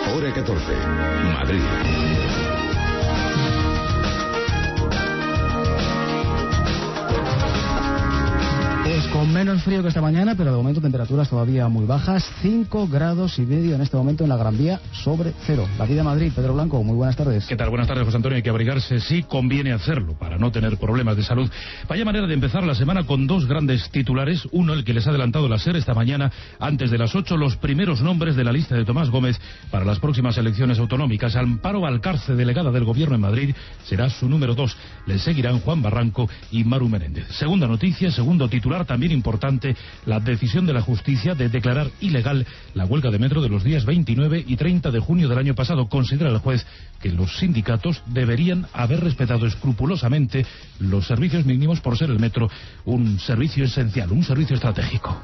Hora 14. Madrid. Pues con menos frío que esta mañana, pero de momento temperaturas todavía muy bajas, 5,5 grados en este momento en la Gran Vía sobre cero. La Vida Madrid, Pedro Blanco, muy buenas tardes. ¿Qué tal? Buenas tardes, José Antonio. Hay que abrigarse, sí, conviene hacerlo para no tener problemas de salud. Vaya manera de empezar la semana con dos grandes titulares. Uno, el que les ha adelantado la SER esta mañana, antes de las 8, los primeros nombres de la lista de Tomás Gómez para las próximas elecciones autonómicas. Amparo Valcarce, delegada del Gobierno en Madrid, será su número 2. Le seguirán Juan Barranco y Maru Menéndez. Segunda noticia, segundo titular, también importante, la decisión de la justicia de declarar ilegal la huelga de metro de los días 29 y 30 de junio del año pasado. Considera el juez que los sindicatos deberían haber respetado escrupulosamente los servicios mínimos por ser el metro un servicio esencial, un servicio estratégico.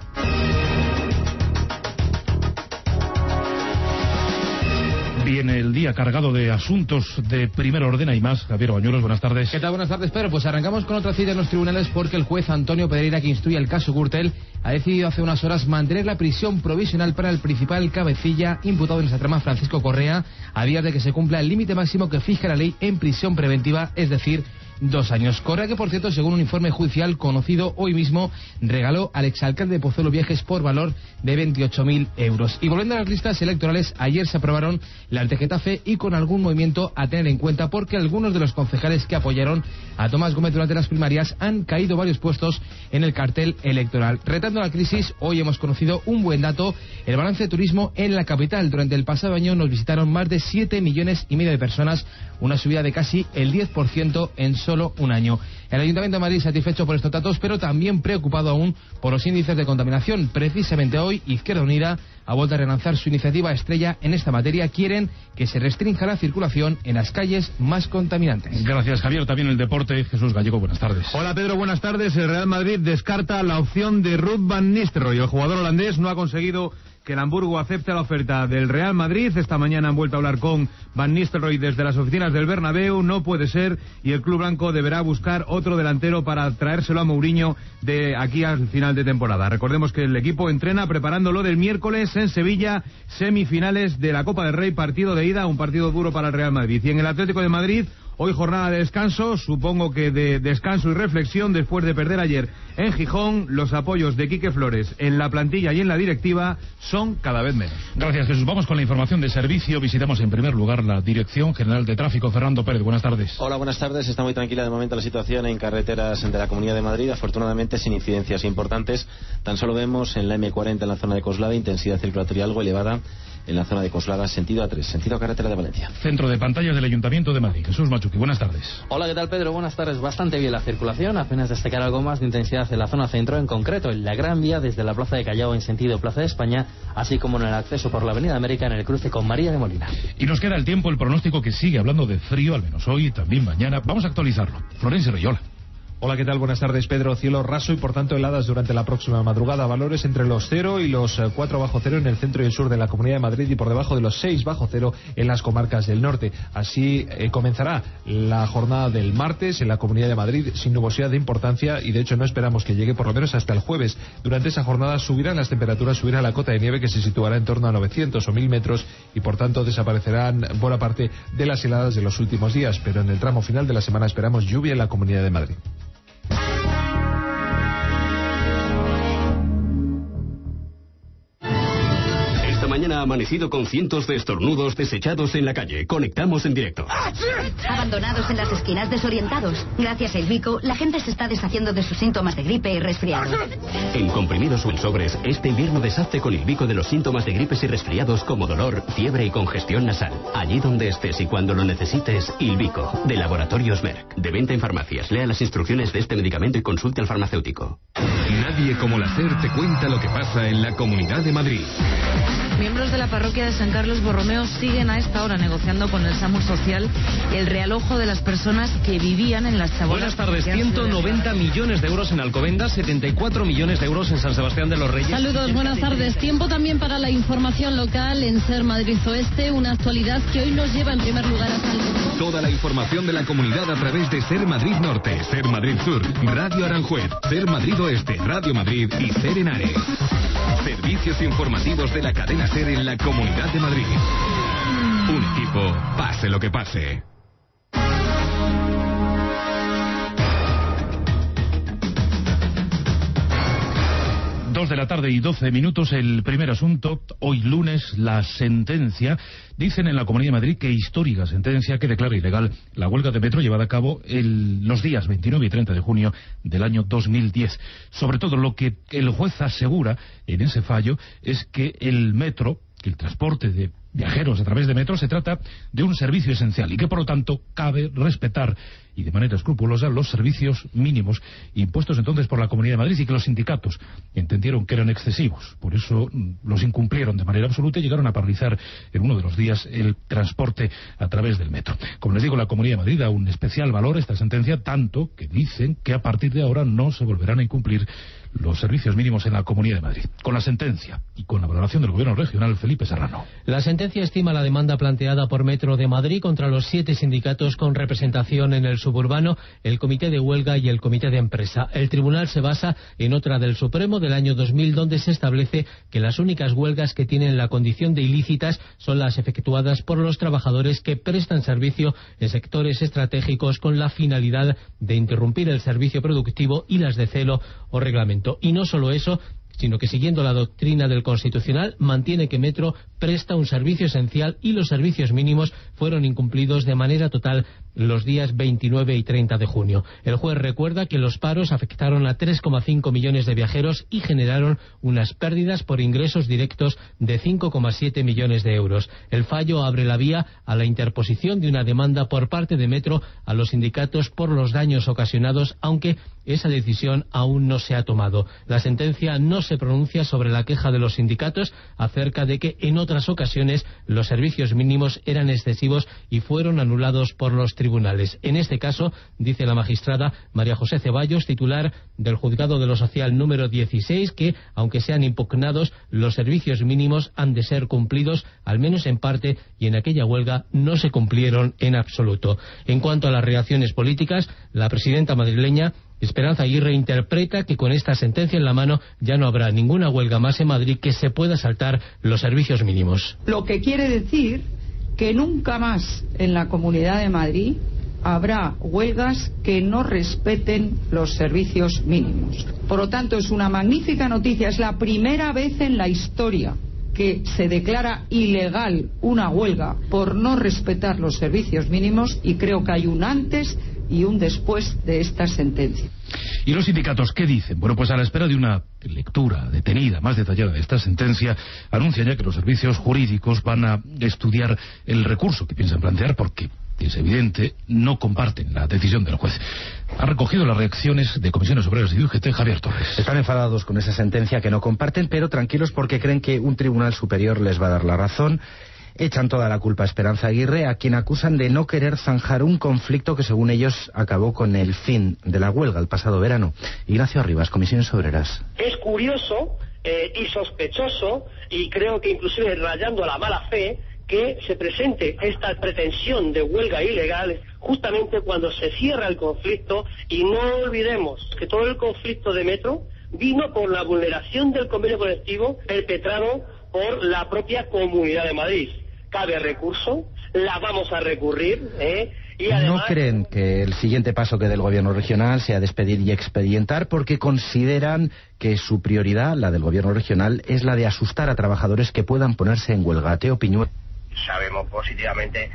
Viene el día cargado de asuntos de primer orden. Hay más. Javier Bañuelos, buenas tardes. ¿Qué tal? Buenas tardes, Pedro. Pues arrancamos con otra cita en los tribunales porque el juez Antonio Pedreira, que instruye el caso Gürtel, ha decidido hace unas horas mantener la prisión provisional para el principal cabecilla imputado en esta trama, Francisco Correa, a días de que se cumpla el límite máximo que fija la ley en prisión preventiva, es decir, 2 años. Correa, que por cierto, según un informe judicial conocido hoy mismo, regaló al exalcalde de Pozuelo viajes por valor de 28.000 euros. Y volviendo a las listas electorales, ayer se aprobaron las de Getafe y con algún movimiento a tener en cuenta porque algunos de los concejales que apoyaron a Tomás Gómez durante las primarias han caído varios puestos en el cartel electoral. Retando la crisis, hoy hemos conocido un buen dato, el balance de turismo en la capital. Durante el pasado año nos visitaron más de 7,5 millones de personas, una subida de casi el 10% en solo un año. El Ayuntamiento de Madrid satisfecho por estos datos, pero también preocupado aún por los índices de contaminación. Precisamente hoy, Izquierda Unida ha vuelto a relanzar su iniciativa estrella en esta materia. Quieren que se restrinja la circulación en las calles más contaminantes. Gracias, Javier. También el deporte. Jesús Gallego, buenas tardes. Hola, Pedro, buenas tardes. El Real Madrid descarta la opción de Ruud van Nistelrooy. El jugador holandés no ha conseguido que el Hamburgo acepte la oferta del Real Madrid. Esta mañana han vuelto a hablar con Van Nistelrooy desde las oficinas del Bernabéu. No puede ser, y el club blanco deberá buscar otro delantero para traérselo a Mourinho de aquí al final de temporada. Recordemos que el equipo entrena preparándolo del miércoles en Sevilla, semifinales de la Copa del Rey, partido de ida, un partido duro para el Real Madrid. Y en el Atlético de Madrid, hoy jornada de descanso, supongo que de descanso y reflexión después de perder ayer en Gijón. Los apoyos de Quique Flores en la plantilla y en la directiva son cada vez menos. Gracias, Jesús. Vamos con la información de servicio. Visitamos en primer lugar la Dirección General de Tráfico. Fernando Pérez, buenas tardes. Hola, buenas tardes. Está muy tranquila de momento la situación en carreteras de la Comunidad de Madrid, afortunadamente sin incidencias importantes. Tan solo vemos en la M40 en la zona de Coslada intensidad circulatoria algo elevada en la zona de Coslada, sentido A3, sentido carretera de Valencia. Centro de pantallas del Ayuntamiento de Madrid. Jesús Machuqui, buenas tardes. Hola, ¿qué tal, Pedro? Buenas tardes. Bastante bien la circulación, apenas destacar algo más de intensidad en la zona centro, en concreto en la Gran Vía desde la Plaza de Callao en sentido Plaza de España, así como en el acceso por la Avenida América en el cruce con María de Molina. Y nos queda el tiempo, el pronóstico que sigue hablando de frío, al menos hoy y también mañana. Vamos a actualizarlo. Florencio Reyola. Hola, ¿qué tal? Buenas tardes, Pedro. Cielo raso y por tanto heladas durante la próxima madrugada. Valores entre los 0 y los 4 bajo cero en el centro y el sur de la Comunidad de Madrid y por debajo de los 6 bajo cero en las comarcas del norte. Así comenzará la jornada del martes en la Comunidad de Madrid sin nubosidad de importancia y de hecho no esperamos que llegue por lo menos hasta el jueves. Durante esa jornada subirán las temperaturas, subirá la cota de nieve que se situará en torno a 900 o 1000 metros y por tanto desaparecerán buena parte de las heladas de los últimos días. Pero en el tramo final de la semana esperamos lluvia en la Comunidad de Madrid. Mañana ha amanecido con cientos de estornudos desechados en la calle. Conectamos en directo. Abandonados en las esquinas, desorientados. Gracias a Ilvico, la gente se está deshaciendo de sus síntomas de gripe y resfriado. En comprimidos o en sobres, este invierno deshazte con Ilvico de los síntomas de gripes y resfriados como dolor, fiebre y congestión nasal. Allí donde estés y cuando lo necesites, Ilvico, de Laboratorios Merck. De venta en farmacias. Lea las instrucciones de este medicamento y consulte al farmacéutico. Nadie como la SER te cuenta lo que pasa en la Comunidad de Madrid. Miembros de la parroquia de San Carlos Borromeo siguen a esta hora negociando con el SAMUR Social el realojo de las personas que vivían en las chabolas. Buenas tardes. 190 millones de euros en Alcobendas, 74 millones de euros en San Sebastián de los Reyes. Saludos, buenas tardes. Tiempo también para la información local en SER Madrid Oeste, una actualidad que hoy nos lleva en primer lugar hasta el... Toda la información de la comunidad a través de SER Madrid Norte, SER Madrid Sur, Radio Aranjuez, SER Madrid Oeste, Radio Madrid y SER Henares. Servicios informativos de la cadena SER en la Comunidad de Madrid. Un equipo, pase lo que pase. 2 de la tarde y 12 minutos, el primer asunto. Hoy lunes, la sentencia. Dicen en la Comunidad de Madrid que histórica sentencia que declara ilegal la huelga de metro llevada a cabo los días 29 y 30 de junio del año 2010. Sobre todo lo que el juez asegura en ese fallo es que el metro, que el transporte de viajeros a través de metro se trata de un servicio esencial y que por lo tanto cabe respetar y de manera escrupulosa los servicios mínimos impuestos entonces por la Comunidad de Madrid y que los sindicatos entendieron que eran excesivos. Por eso los incumplieron de manera absoluta y llegaron a paralizar en uno de los días el transporte a través del metro. Como les digo, la Comunidad de Madrid da un especial valor a esta sentencia, tanto que dicen que a partir de ahora no se volverán a incumplir los servicios mínimos en la Comunidad de Madrid. Con la sentencia y con la valoración del Gobierno regional, Felipe Serrano. La sentencia estima la demanda planteada por Metro de Madrid contra los 7 sindicatos con representación en el suburbano, el Comité de Huelga y el Comité de Empresa. El tribunal se basa en otra del Supremo del año 2000, donde se establece que las únicas huelgas que tienen la condición de ilícitas son las efectuadas por los trabajadores que prestan servicio en sectores estratégicos con la finalidad de interrumpir el servicio productivo y las de celo o reglamento. Y no solo eso, sino que siguiendo la doctrina del Constitucional mantiene que Metro presta un servicio esencial y los servicios mínimos fueron incumplidos de manera total los días 29 y 30 de junio. El juez recuerda que los paros afectaron a 3,5 millones de viajeros y generaron unas pérdidas por ingresos directos de 5,7 millones de euros. El fallo abre la vía a la interposición de una demanda por parte de Metro a los sindicatos por los daños ocasionados, aunque esa decisión aún no se ha tomado. La sentencia no se pronuncia sobre la queja de los sindicatos acerca de que en otras ocasiones los servicios mínimos eran excesivos y fueron anulados por los tribunales. En este caso, dice la magistrada María José Ceballos, titular del Juzgado de lo Social número 16, que, aunque sean impugnados, los servicios mínimos han de ser cumplidos, al menos en parte, y en aquella huelga no se cumplieron en absoluto. En cuanto a las reacciones políticas, la presidenta madrileña Esperanza Aguirre interpreta que con esta sentencia en la mano ya no habrá ninguna huelga más en Madrid que se pueda saltar los servicios mínimos. Lo que quiere decir que nunca más en la Comunidad de Madrid habrá huelgas que no respeten los servicios mínimos. Por lo tanto, es una magnífica noticia. Es la primera vez en la historia que se declara ilegal una huelga por no respetar los servicios mínimos, y creo que hay un antes y un después de esta sentencia. ¿Y los sindicatos qué dicen? Bueno, pues a la espera de una lectura detenida, más detallada de esta sentencia, anuncian ya que los servicios jurídicos van a estudiar el recurso que piensan plantear porque, es evidente, no comparten la decisión del juez. Ha recogido las reacciones de Comisiones Obreras y de UGT, Javier Torres. Están enfadados con esa sentencia que no comparten, pero tranquilos porque creen que un tribunal superior les va a dar la razón. Echan toda la culpa a Esperanza Aguirre, a quien acusan de no querer zanjar un conflicto que, según ellos, acabó con el fin de la huelga el pasado verano. Ignacio Arribas, Comisiones Obreras. Es curioso y sospechoso, y creo que inclusive rayando a la mala fe, que se presente esta pretensión de huelga ilegal justamente cuando se cierra el conflicto, y no olvidemos que todo el conflicto de Metro vino por la vulneración del convenio colectivo perpetrado por la propia Comunidad de Madrid. Cabe recurso, la vamos a recurrir, y además... No creen que el siguiente paso que dé el gobierno regional sea despedir y expedientar, porque consideran que su prioridad, la del gobierno regional, es la de asustar a trabajadores que puedan ponerse en huelga. Teo Piñuel. Sabemos positivamente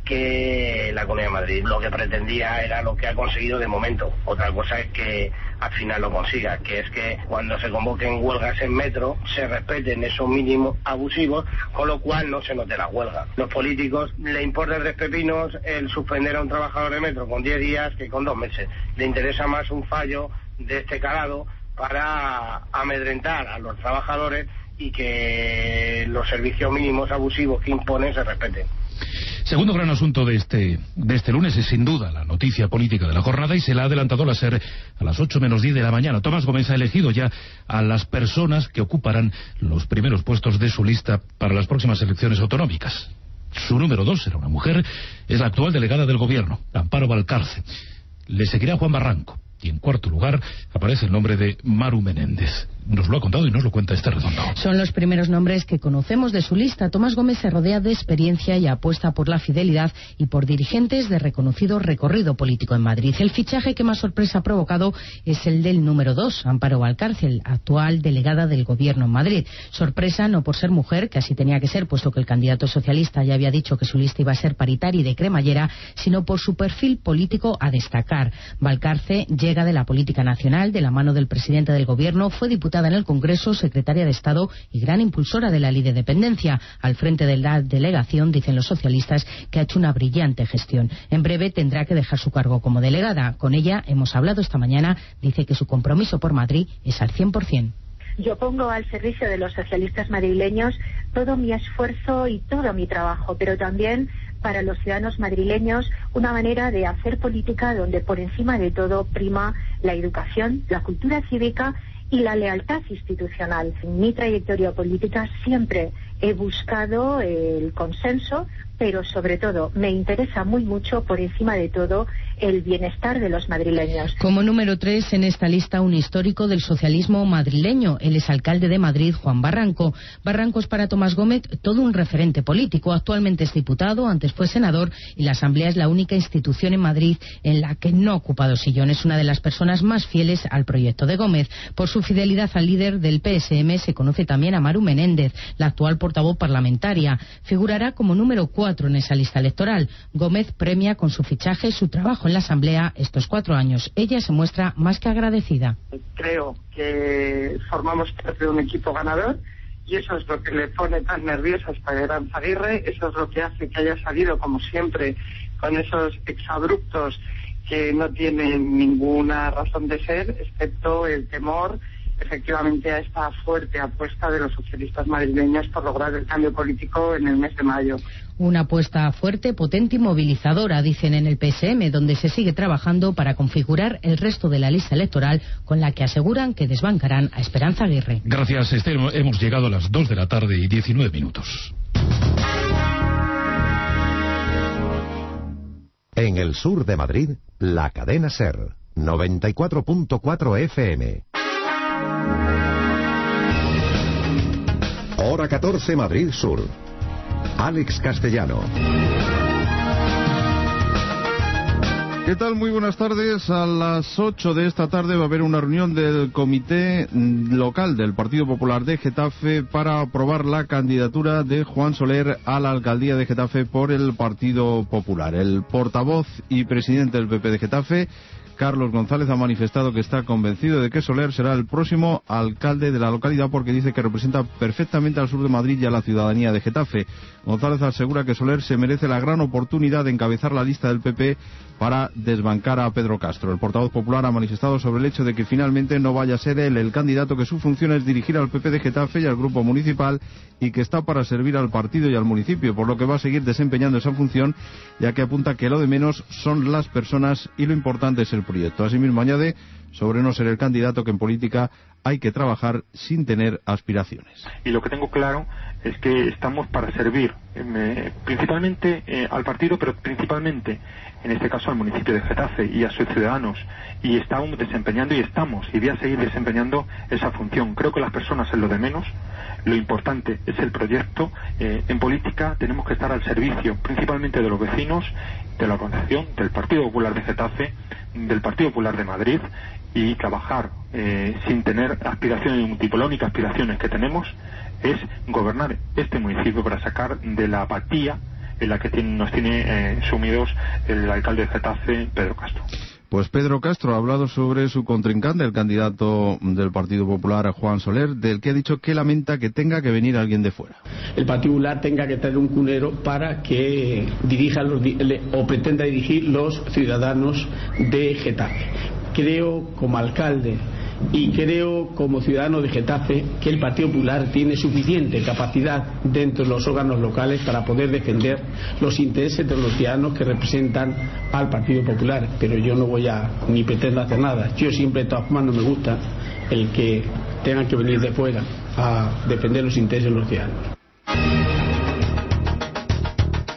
que la Comunidad de Madrid lo que pretendía era lo que ha conseguido de momento. Otra cosa es que al final lo consiga, que es que cuando se convoquen huelgas en Metro se respeten esos mínimos abusivos, con lo cual no se note la huelga. Los políticos le importa 3 pepinos el suspender a un trabajador de Metro con 10 días que con 2 meses. Le interesa más un fallo de este calado para amedrentar a los trabajadores y que los servicios mínimos abusivos que imponen se respeten. Segundo gran asunto de este lunes es sin duda la noticia política de la jornada, y se la ha adelantado la SER a las 8 menos 10 de la mañana. Tomás Gómez ha elegido ya a las personas que ocuparán los primeros puestos de su lista para las próximas elecciones autonómicas. Su número 2 será una mujer, es la actual delegada del gobierno, Amparo Valcarce. Le seguirá Juan Barranco. Y en cuarto lugar aparece el nombre de Maru Menéndez. Nos lo ha contado y nos lo cuenta Esther Redondo. Son los primeros nombres que conocemos de su lista. Tomás Gómez se rodea de experiencia y apuesta por la fidelidad y por dirigentes de reconocido recorrido político en Madrid. El fichaje que más sorpresa ha provocado es el del número 2, Amparo Valcárcel, actual delegada del Gobierno en Madrid. Sorpresa no por ser mujer, que así tenía que ser, puesto que el candidato socialista ya había dicho que su lista iba a ser paritaria y de cremallera, sino por su perfil político a destacar. Valcárcel llega de la política nacional, de la mano del presidente del Gobierno, fue diputada en el Congreso, secretaria de Estado y gran impulsora de la Ley de Dependencia. Al frente de la delegación, dicen los socialistas, que ha hecho una brillante gestión. En breve tendrá que dejar su cargo como delegada. Con ella hemos hablado esta mañana. Dice que su compromiso por Madrid es al 100%. Yo pongo al servicio de los socialistas madrileños todo mi esfuerzo y todo mi trabajo, pero también para los ciudadanos madrileños una manera de hacer política donde por encima de todo prima la educación, la cultura cívica y la lealtad institucional. En mi trayectoria política siempre he buscado el consenso, pero sobre todo me interesa muy mucho, por encima de todo, el bienestar de los madrileños. Como número 3 en esta lista, un histórico del socialismo madrileño, el exalcalde de Madrid, Juan Barranco. Barranco es para Tomás Gómez todo un referente político. Actualmente es diputado, antes fue senador, y la Asamblea es la única institución en Madrid en la que no ha ocupado sillón. Es una de las personas más fieles al proyecto de Gómez. Por su fidelidad al líder del PSM se conoce también a Maru Menéndez, la actual portavoz parlamentaria. Figurará como número 4 en esa lista electoral. Gómez premia con su fichaje su trabajo en la Asamblea estos 4 años. Ella se muestra más que agradecida. Creo que formamos parte de un equipo ganador y eso es lo que le pone tan nerviosa a Esperanza Aguirre, eso es lo que hace que haya salido, como siempre, con esos exabruptos que no tienen ninguna razón de ser, excepto el temor efectivamente a esta fuerte apuesta de los socialistas madrileños por lograr el cambio político en el mes de mayo. Una apuesta fuerte, potente y movilizadora, dicen en el PSM, donde se sigue trabajando para configurar el resto de la lista electoral, con la que aseguran que desbancarán a Esperanza Aguirre. Gracias, Esther. Hemos llegado a las 2 de la tarde y 19 minutos. En el sur de Madrid, la cadena SER, 94.4 FM. Hora 14, Madrid Sur. Alex Castellano. ¿Qué tal? Muy buenas tardes. A las 8 de esta tarde va a haber una reunión del Comité Local del Partido Popular de Getafe para aprobar la candidatura de Juan Soler a la alcaldía de Getafe por el Partido Popular. El portavoz y presidente del PP de Getafe, Carlos González, ha manifestado que está convencido de que Soler será el próximo alcalde de la localidad porque dice que representa perfectamente al sur de Madrid y a la ciudadanía de Getafe. González asegura que Soler se merece la gran oportunidad de encabezar la lista del PP para desbancar a Pedro Castro. El portavoz popular ha manifestado sobre el hecho de que finalmente no vaya a ser él el candidato, que su función es dirigir al PP de Getafe y al grupo municipal y que está para servir al partido y al municipio, por lo que va a seguir desempeñando esa función, ya que apunta que lo de menos son las personas y lo importante es el proyecto. Asimismo añade sobre no ser el candidato que en política hay que trabajar sin tener aspiraciones. Y lo que tengo claro es que estamos para servir principalmente al partido, pero principalmente en este caso al municipio de Getafe y a sus ciudadanos, y estamos desempeñando y voy a seguir desempeñando esa función. Creo que las personas es lo de menos, lo importante es el proyecto. En política tenemos que estar al servicio principalmente de los vecinos, de la organización, del Partido Popular de Getafe, del Partido Popular de Madrid, y trabajar sin tener aspiraciones de ningún tipo. La única aspiración que tenemos es gobernar este municipio para sacar de la apatía en la que nos tiene sumidos el alcalde de Getafe, Pedro Castro. Pues Pedro Castro ha hablado sobre su contrincante, el candidato del Partido Popular, Juan Soler, del que ha dicho que lamenta que tenga que venir alguien de fuera. El Partido Popular tenga que traer un cunero para que dirija o pretenda dirigir los ciudadanos de Getafe. Creo, como alcalde y creo como ciudadano de Getafe, que el Partido Popular tiene suficiente capacidad dentro de los órganos locales para poder defender los intereses de los ciudadanos que representan al Partido Popular, pero yo no voy a ni pretendo hacer nada. Yo siempre, de todas formas, no me gusta el que tengan que venir de fuera a defender los intereses de los ciudadanos.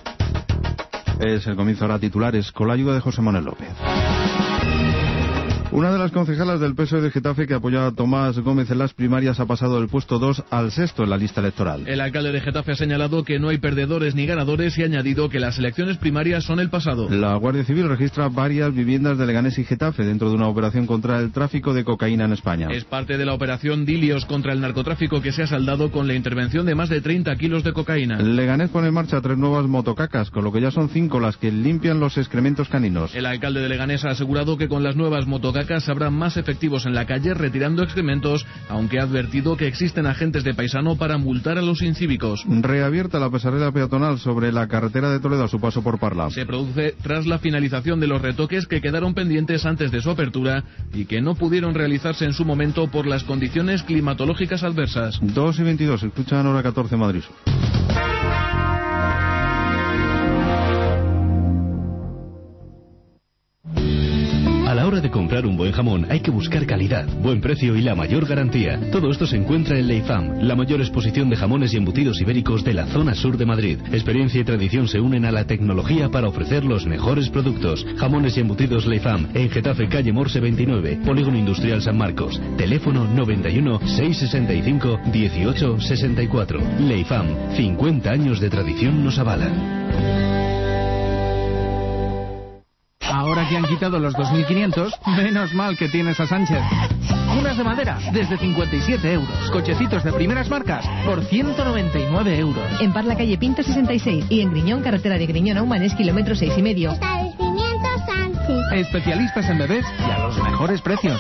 Es el comienzo ahora titulares con la ayuda de José Manuel López. Una de las concejalas del PSOE de Getafe que apoyaba a Tomás Gómez en las primarias ha pasado del puesto 2 al 6º en la lista electoral. El alcalde de Getafe ha señalado que no hay perdedores ni ganadores y ha añadido que las elecciones primarias son el pasado. La Guardia Civil registra varias viviendas de Leganés y Getafe dentro de una operación contra el tráfico de cocaína en España. Es parte de la operación Dilios contra el narcotráfico que se ha saldado con la intervención de más de 30 kilos de cocaína. Leganés pone en marcha 3 nuevas motocacas, con lo que ya son 5 las que limpian los excrementos caninos. El alcalde de Leganés ha asegurado que con las nuevas motocacas habrá más efectivos en la calle retirando excrementos, aunque ha advertido que existen agentes de paisano para multar a los incívicos. Reabierta la pasarela peatonal sobre la carretera de Toledo a su paso por Parla. Se produce tras la finalización de los retoques que quedaron pendientes antes de su apertura y que no pudieron realizarse en su momento por las condiciones climatológicas adversas. 2:22, escuchan hora 14 Madrid Sur. A la hora de comprar un buen jamón hay que buscar calidad, buen precio y la mayor garantía. Todo esto se encuentra en Leifam, la mayor exposición de jamones y embutidos ibéricos de la zona sur de Madrid. Experiencia y tradición se unen a la tecnología para ofrecer los mejores productos. Jamones y embutidos Leifam, en Getafe, calle Morse 29, Polígono Industrial San Marcos. Teléfono 91 665 18 64. Leifam, 50 años de tradición nos avalan. Ahora que han quitado los 2.500, menos mal que tienes a Sánchez. Unas de madera, desde 57 euros. Cochecitos de primeras marcas, por 199 euros. En Parla, calle Pinto 66. Y en Griñón, carretera de Griñón a Humanes, kilómetro 6,5. Establecimiento Sánchez. Especialistas en bebés y a los mejores precios.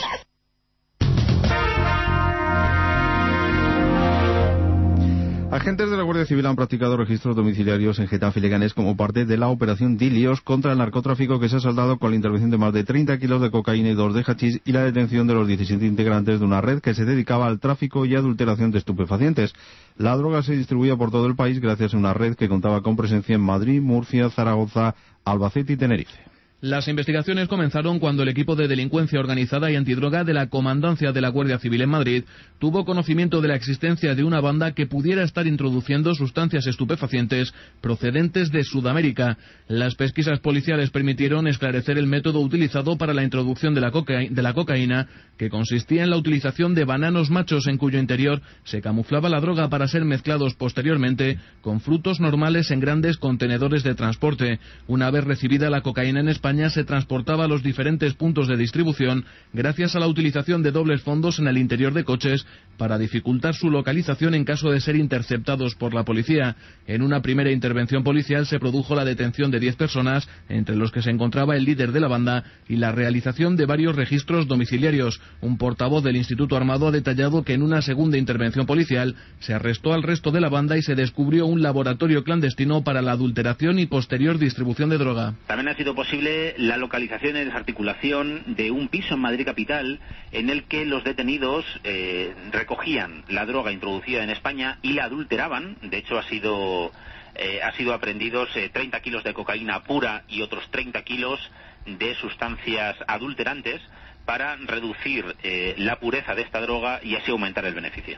Agentes de la Guardia Civil han practicado registros domiciliarios en Getafe y Leganés como parte de la operación Dilios contra el narcotráfico que se ha saldado con la intervención de más de 30 kilos de cocaína y 2 de hachís y la detención de los 17 integrantes de una red que se dedicaba al tráfico y adulteración de estupefacientes. La droga se distribuía por todo el país gracias a una red que contaba con presencia en Madrid, Murcia, Zaragoza, Albacete y Tenerife. Las investigaciones comenzaron cuando el equipo de delincuencia organizada y antidroga de la Comandancia de la Guardia Civil en Madrid tuvo conocimiento de la existencia de una banda que pudiera estar introduciendo sustancias estupefacientes procedentes de Sudamérica. Las pesquisas policiales permitieron esclarecer el método utilizado para la introducción de la cocaína, que consistía en la utilización de bananos machos en cuyo interior se camuflaba la droga para ser mezclados posteriormente con frutos normales en grandes contenedores de transporte. Una vez recibida la cocaína en España, se transportaba a los diferentes puntos de distribución gracias a la utilización de dobles fondos en el interior de coches para dificultar su localización en caso de ser interceptados por la policía. En una primera intervención policial se produjo la detención de 10 personas, entre los que se encontraba el líder de la banda, y la realización de varios registros domiciliarios. Un portavoz del Instituto Armado ha detallado que en una segunda intervención policial se arrestó al resto de la banda y se descubrió un laboratorio clandestino para la adulteración y posterior distribución de droga. También ha sido posible la localización y desarticulación de un piso en Madrid capital en el que los detenidos recogían la droga introducida en España y la adulteraban. De hecho, ha sido aprehendidos 30 kilos de cocaína pura y otros 30 kilos de sustancias adulterantes para reducir la pureza de esta droga y así aumentar el beneficio.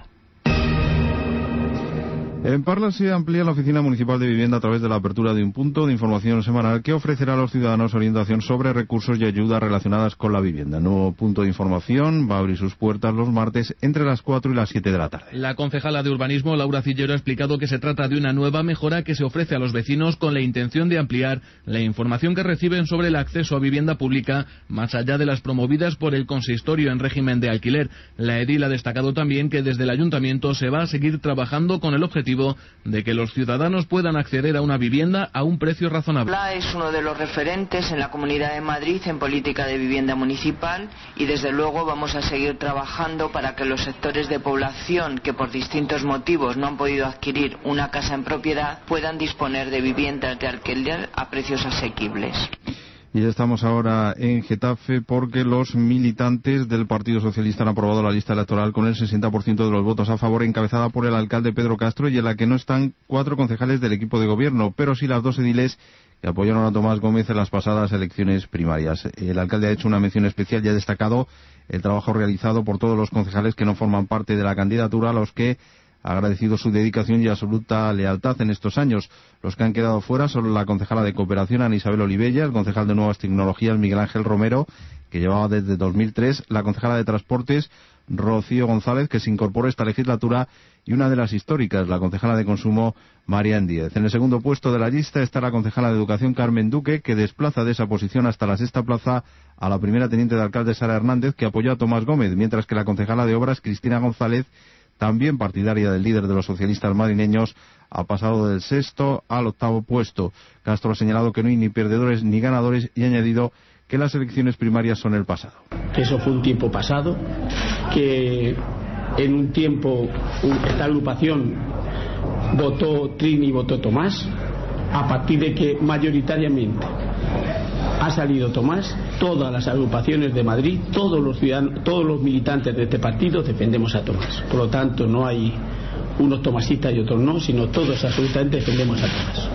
En Parla se amplía la Oficina Municipal de Vivienda a través de la apertura de un punto de información semanal que ofrecerá a los ciudadanos orientación sobre recursos y ayudas relacionadas con la vivienda. El nuevo punto de información va a abrir sus puertas los martes entre las 4 y las 7 de la tarde. La concejala de Urbanismo, Laura Cillero, ha explicado que se trata de una nueva mejora que se ofrece a los vecinos con la intención de ampliar la información que reciben sobre el acceso a vivienda pública más allá de las promovidas por el consistorio en régimen de alquiler. La edil ha destacado también que desde el ayuntamiento se va a seguir trabajando con el objetivo de que los ciudadanos puedan acceder a una vivienda a un precio razonable. Es uno de los referentes en la Comunidad de Madrid en política de vivienda municipal y desde luego vamos a seguir trabajando para que los sectores de población que por distintos motivos no han podido adquirir una casa en propiedad puedan disponer de viviendas de alquiler a precios asequibles. Y ya estamos ahora en Getafe porque los militantes del Partido Socialista han aprobado la lista electoral con el 60% de los votos a favor, encabezada por el alcalde Pedro Castro, y en la que no están 4 concejales del equipo de gobierno, pero sí las 2 ediles que apoyaron a Tomás Gómez en las pasadas elecciones primarias. El alcalde ha hecho una mención especial y ha destacado el trabajo realizado por todos los concejales que no forman parte de la candidatura, a los que ha agradecido su dedicación y absoluta lealtad en estos años. Los que han quedado fuera son la concejala de Cooperación, Ana Isabel Olivella, el concejal de Nuevas Tecnologías, Miguel Ángel Romero, que llevaba desde 2003, la concejala de Transportes, Rocío González, que se incorporó a esta legislatura, y una de las históricas, la concejala de Consumo, María Díez. En el segundo puesto de la lista está la concejala de Educación, Carmen Duque, que desplaza de esa posición hasta la sexta plaza a la primera teniente de alcalde, Sara Hernández, que apoyó a Tomás Gómez, mientras que la concejala de Obras, Cristina González, también partidaria del líder de los socialistas madrileños, ha pasado del sexto al octavo puesto. Castro ha señalado que no hay ni perdedores ni ganadores y ha añadido que las elecciones primarias son el pasado. Que eso fue un tiempo pasado, que en un tiempo esta agrupación votó Trini y votó Tomás, a partir de que mayoritariamente ha salido Tomás, todas las agrupaciones de Madrid, todos los ciudadanos, todos los militantes de este partido defendemos a Tomás. Por lo tanto, no hay unos tomasistas y otros no, sino todos absolutamente defendemos a Tomás.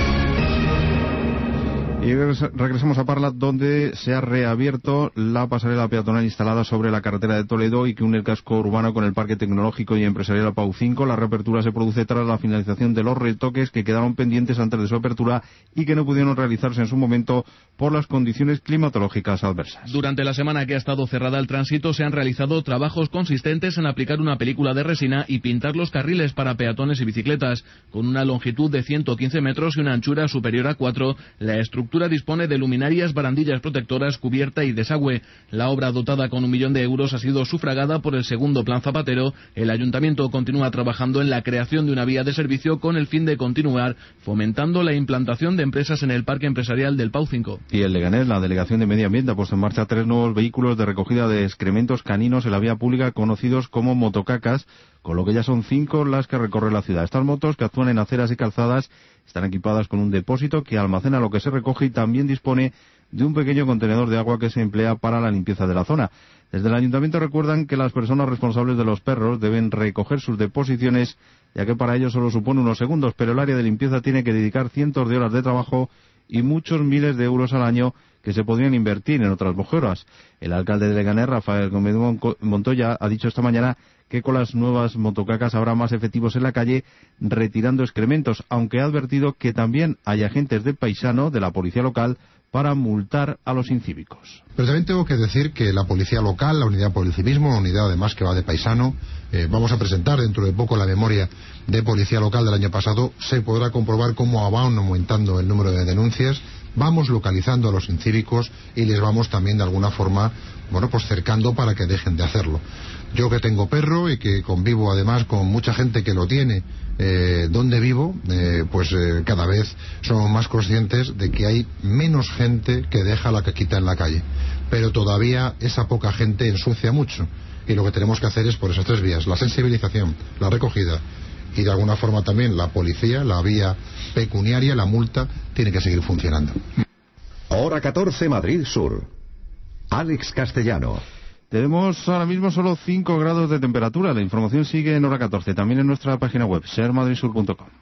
Y regresamos a Parla, donde se ha reabierto la pasarela peatonal instalada sobre la carretera de Toledo y que une el casco urbano con el Parque Tecnológico y Empresarial Pau 5. La reapertura se produce tras la finalización de los retoques que quedaron pendientes antes de su apertura y que no pudieron realizarse en su momento por las condiciones climatológicas adversas. Durante la semana que ha estado cerrada el tránsito se han realizado trabajos consistentes en aplicar una película de resina y pintar los carriles para peatones y bicicletas. Con una longitud de 115 metros y una anchura superior a 4, la estructura dispone de luminarias, barandillas protectoras, cubierta y desagüe. La obra, dotada con 1 millón de euros, ha sido sufragada por el segundo Plan Zapatero. El Ayuntamiento continúa trabajando en la creación de una vía de servicio con el fin de continuar fomentando la implantación de empresas en el Parque Empresarial del Pau 5. Y en Leganés, la Delegación de Medio Ambiente ha puesto en marcha 3 nuevos vehículos de recogida de excrementos caninos en la vía pública, conocidos como motocacas, con lo que ya son 5 las que recorren la ciudad. Estas motos, que actúan en aceras y calzadas, están equipadas con un depósito que almacena lo que se recoge y también dispone de un pequeño contenedor de agua que se emplea para la limpieza de la zona. Desde el Ayuntamiento recuerdan que las personas responsables de los perros deben recoger sus deposiciones, ya que para ello solo supone unos segundos, pero el área de limpieza tiene que dedicar cientos de horas de trabajo y muchos miles de euros al año que se podrían invertir en otras mejoras. El alcalde de Leganés, Rafael Gómez Montoya, ha dicho esta mañana que con las nuevas motocacas habrá más efectivos en la calle retirando excrementos, aunque ha advertido que también hay agentes de paisano de la policía local para multar a los incívicos. Pero también tengo que decir que la policía local, la unidad policivismo, la unidad además que va de paisano, vamos a presentar dentro de poco la memoria de policía local del año pasado, se podrá comprobar cómo va aumentando el número de denuncias, vamos localizando a los incívicos y les vamos también de alguna forma, cercando para que dejen de hacerlo. Yo que tengo perro y que convivo además con mucha gente que lo tiene donde vivo, cada vez somos más conscientes de que hay menos gente que deja la caquita en la calle. Pero todavía esa poca gente ensucia mucho. Y lo que tenemos que hacer es por esas 3 vías, la sensibilización, la recogida y de alguna forma también la policía, la vía pecuniaria, la multa, tiene que seguir funcionando. Hora 14, Madrid Sur. Alex Castellano. Tenemos ahora mismo solo 5 grados de temperatura. La información sigue en Hora 14, también en nuestra página web, sermadridsur.com.